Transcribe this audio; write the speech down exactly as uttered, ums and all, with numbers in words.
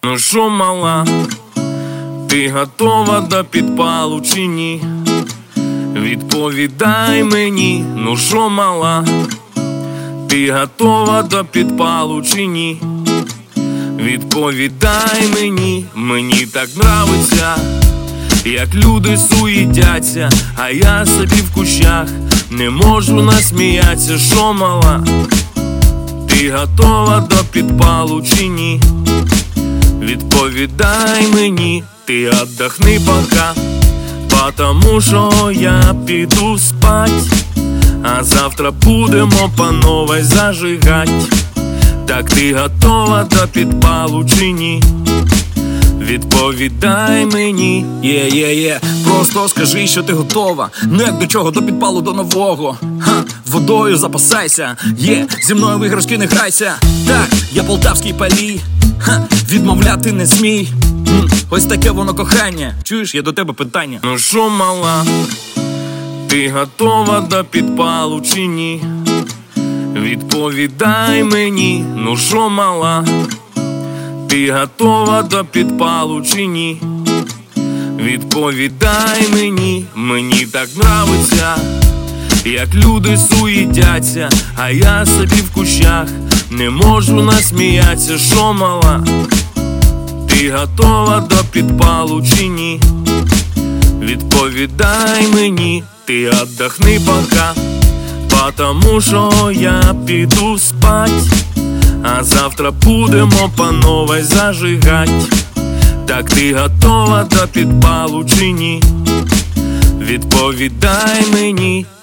Ну що, мала, ти готова до підпалу чи ні? Відповідай мені, ну що, мала, ти готова до підпалу чи ні? Відповідай мені, мені так нравиться, як люди суїтяться, а я собі в кущах не можу насміятися. Що, мала, ти готова до підпалу чи ні? Відповідай мені, ти отдохни пока, потому що я піду спать, а завтра будемо по новой зажигать. Так ти готова до підпалу чи ні? Відповідай мені, є-є-є, просто скажи, що ти готова. Ну як до чого, до підпалу, до нового. Ха, водою запасайся, є, зі мною в іграшки не грайся. Так, я полтавський палій, ха, відмовляти не смій. М, ось таке воно кохання. Чуєш, є до тебе питання. Ну що, мала, ти готова до підпалу чи ні? Відповідай мені, ну що, мала, ти готова до підпалу чи ні? Відповідай мені, мені так нравиться, як люди суїтяться, а я собі в кущах не можу насміятися. Що, мала, ти готова до підпалу чи ні? Відповідай мені, ти отдохни пока, потому що я піду спать, а завтра будемо по новой зажигать. Так ти готова до підпалу чи ні? Відповідай мені.